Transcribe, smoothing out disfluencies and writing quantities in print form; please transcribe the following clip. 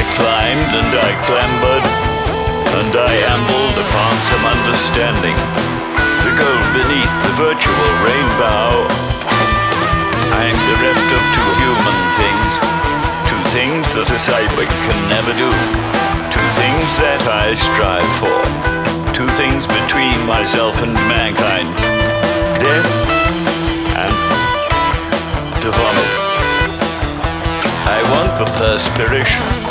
climbed and I clambered, and I ambled upon some understanding. The gold beneath the virtual rainbow. I am bereft of two human things, two things that a cyborg can never do, two things that I strive for, two things between myself and mankind: death and to vomit. I want the perspiration